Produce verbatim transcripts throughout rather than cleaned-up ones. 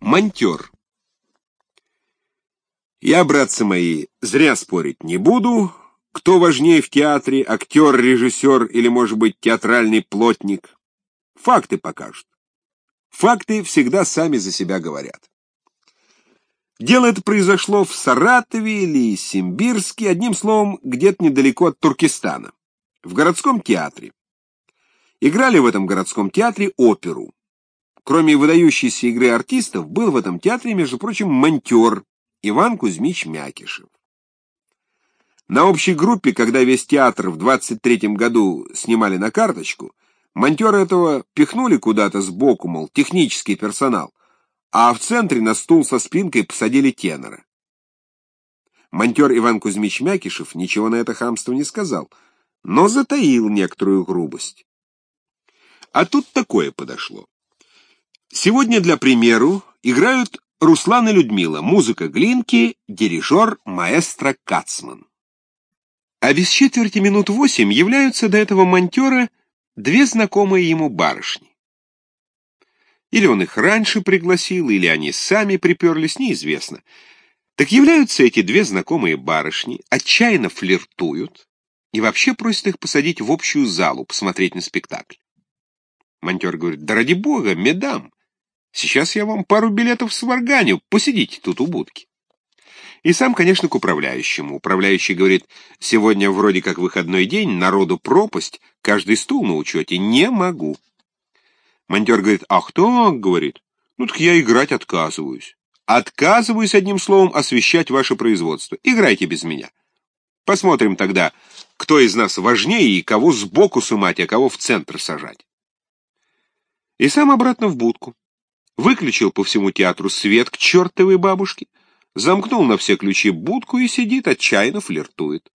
Монтер. Я, братцы мои, зря спорить не буду, кто важнее в театре, актер, режиссер или, может быть, театральный плотник. Факты покажут. Факты всегда сами за себя говорят. Дело это произошло в Саратове или Симбирске, одним словом, где-то недалеко от Туркестана, в городском театре. Играли в этом городском театре оперу. Кроме выдающейся игры артистов, был в этом театре, между прочим, монтер Иван Кузьмич Мякишев. На общей группе, когда весь театр в двадцать третьем году снимали на карточку, монтера этого пихнули куда-то сбоку, мол, технический персонал, а в центре на стул со спинкой посадили тенора. Монтер Иван Кузьмич Мякишев ничего на это хамство не сказал, но затаил некоторую грубость. А тут такое подошло. Сегодня, для примеру, играют Руслан и Людмила, музыка Глинки, дирижер маэстро Кацман. А без четверти минут восемь являются до этого монтера две знакомые ему барышни. Или он их раньше пригласил, или они сами приперлись, неизвестно. Так являются эти две знакомые барышни, отчаянно флиртуют и вообще просят их посадить в общую залу, посмотреть на спектакль. Монтер говорит: да ради бога, медам, сейчас я вам пару билетов сварганю, посидите тут у будки. И сам, конечно, к управляющему. Управляющий говорит: сегодня вроде как выходной день, народу пропасть, каждый стул на учете, не могу. Монтер говорит: ах так, говорит, ну так я играть отказываюсь. Отказываюсь, одним словом, освещать ваше производство. Играйте без меня. Посмотрим тогда, кто из нас важнее и кого сбоку сымать, а кого в центр сажать. И сам обратно в будку. Выключил по всему театру свет к чертовой бабушке, замкнул на все ключи будку и сидит, отчаянно флиртует.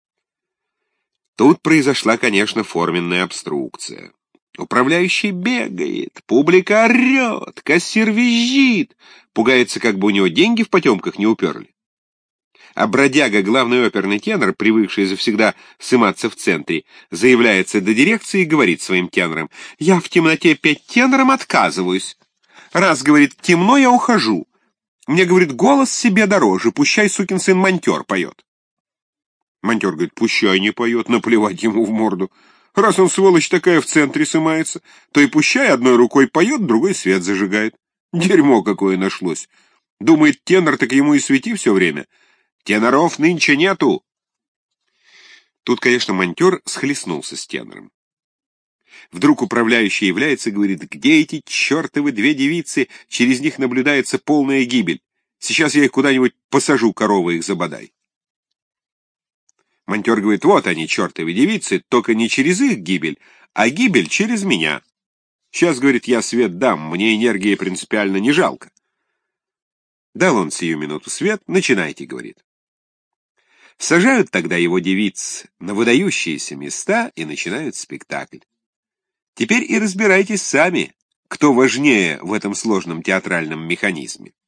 Тут произошла, конечно, форменная обструкция. Управляющий бегает, публика орет, кассир визжит, пугается, как бы у него деньги в потемках не уперли. А бродяга, главный оперный тенор, привыкший завсегда сыматься в центре, заявляется до дирекции и говорит своим тенорам: я в темноте петь тенором отказываюсь. Раз, говорит, темно, я ухожу. Мне, говорит, голос себе дороже, пущай сукин сын монтер поет. Монтер говорит: пущай не поет, наплевать ему в морду. Раз он, сволочь такая, в центре сымается, то и пущай одной рукой поет, другой свет зажигает. Дерьмо какое нашлось. Думает, тенор, так ему и свети все время. Теноров нынче нету. Тут, конечно, монтер схлестнулся с тенором. Вдруг управляющий является и говорит: где эти чертовы две девицы, через них наблюдается полная гибель. Сейчас я их куда-нибудь посажу, коровы их забодай. Монтер говорит: вот они, чертовы девицы, только не через их гибель, а гибель через меня. Сейчас, говорит, я свет дам, мне энергии принципиально не жалко. Дал он сию минуту свет, начинайте, говорит. Сажают тогда его девиц на выдающиеся места и начинают спектакль. Теперь и разбирайтесь сами, кто важнее в этом сложном театральном механизме.